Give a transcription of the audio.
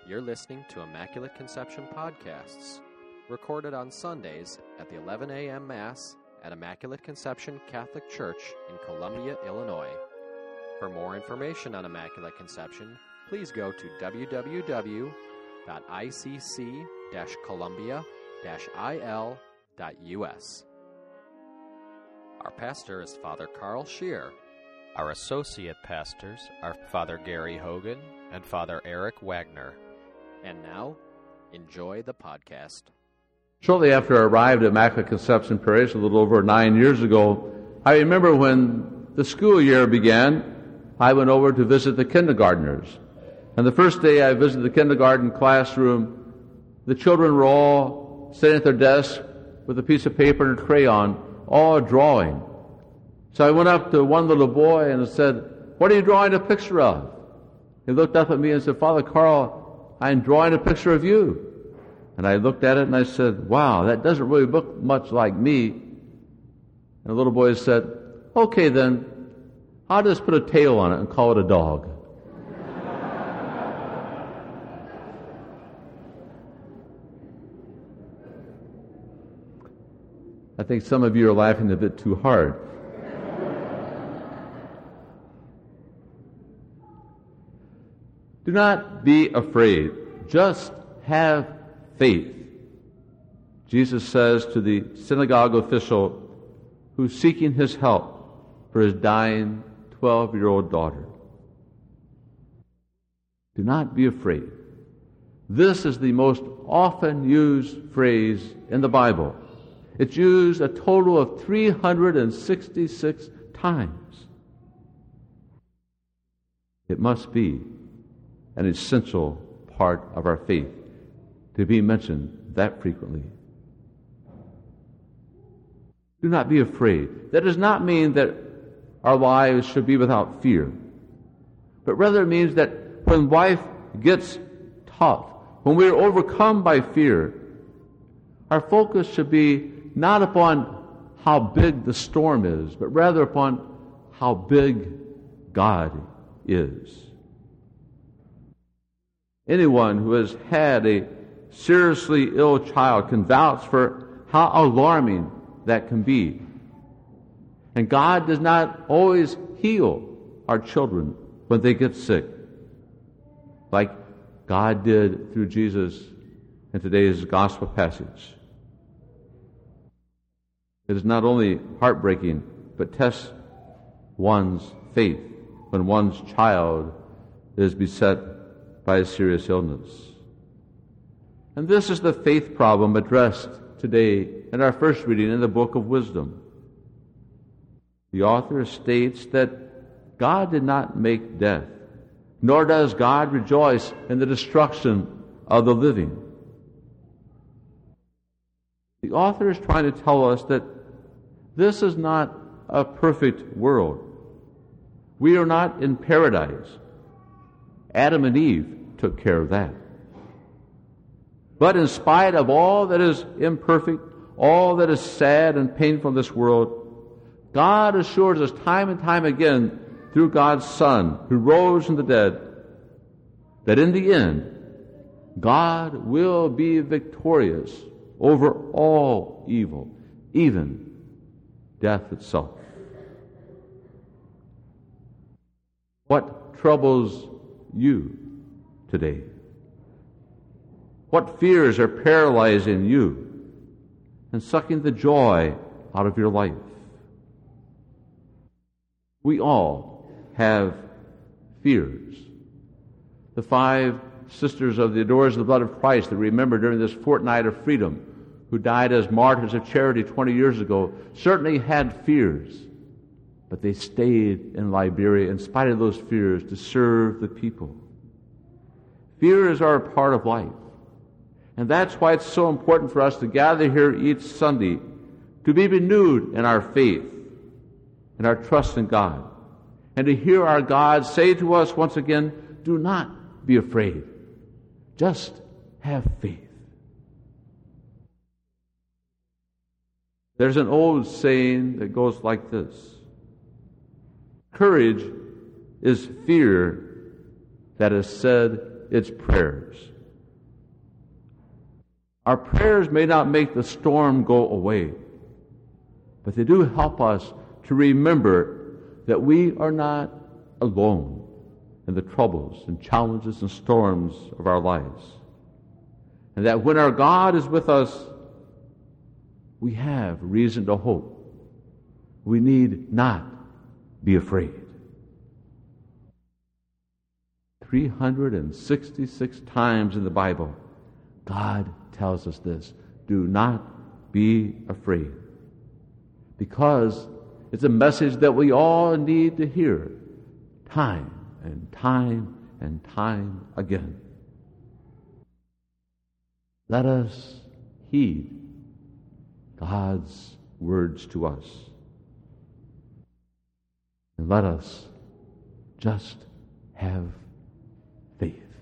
You're listening to Immaculate Conception Podcasts, recorded on Sundays at the 11 a.m. Mass at Immaculate Conception Catholic Church in Columbia, Illinois. For more information on Immaculate Conception, please go to www.icc-columbia-il.us. Our pastor is Father Carl Scheer. Our associate pastors are Father Gary Hogan and Father Eric Wagner. And now, enjoy the podcast. Shortly after I arrived at Immaculate Conception Parish a little over 9 years ago, I remember when the school year began, I went over to visit the kindergartners. And the first day I visited the kindergarten classroom, the children were all sitting at their desks with a piece of paper and a crayon, all drawing. So I went up to one little boy and said, "What are you drawing a picture of?" He looked up at me and said, "Father Carl, I'm drawing a picture of you." And I looked at it and I said, "Wow, that doesn't really look much like me." And the little boy said, "Okay then, I'll just put a tail on it and call it a dog." I think some of you are laughing a bit too hard. Do not be afraid. Just have faith. Jesus says to the synagogue official who's seeking his help for his dying 12-year-old daughter. Do not be afraid. This is the most often used phrase in the Bible. It's used a total of 366 times. It must be an essential part of our faith to be mentioned that frequently. Do not be afraid. That does not mean that our lives should be without fear, but rather it means that when life gets tough, when we are overcome by fear, our focus should be not upon how big the storm is, but rather upon how big God is. Anyone who has had a seriously ill child can vouch for how alarming that can be. And God does not always heal our children when they get sick, like God did through Jesus in today's gospel passage. It is not only heartbreaking, but tests one's faith when one's child is beset by a serious illness. And this is the faith problem addressed today in our first reading in the Book of Wisdom. The author states that God did not make death, nor does God rejoice in the destruction of the living. The author is trying to tell us that this is not a perfect world. We are not in paradise. Adam and Eve took care of that. But in spite of all that is imperfect, all that is sad and painful in this world, God assures us time and time again through God's Son, who rose from the dead, that in the end, God will be victorious over all evil, even death itself. What troubles you today? What fears are paralyzing you and sucking the joy out of your life? We all have fears. The 5 sisters of the Adorers of the Blood of Christ that we remember during this fortnight of freedom, who died as martyrs of charity 20 years ago, certainly had fears, but they stayed in Liberia in spite of those fears to serve the people. Fears are a part of life. And that's why it's so important for us to gather here each Sunday to be renewed in our faith and our trust in God, and to hear our God say to us once again, "Do not be afraid. Just have faith." There's an old saying that goes like this: courage is fear that has said its prayers. Our prayers may not make the storm go away, but they do help us to remember that we are not alone in the troubles and challenges and storms of our lives. And that when our God is with us, we have reason to hope. We need not be afraid. 366 times in the Bible, God tells us this. Do not be afraid. Because it's a message that we all need to hear time and time and time again. Let us heed God's words to us. And let us just have faith.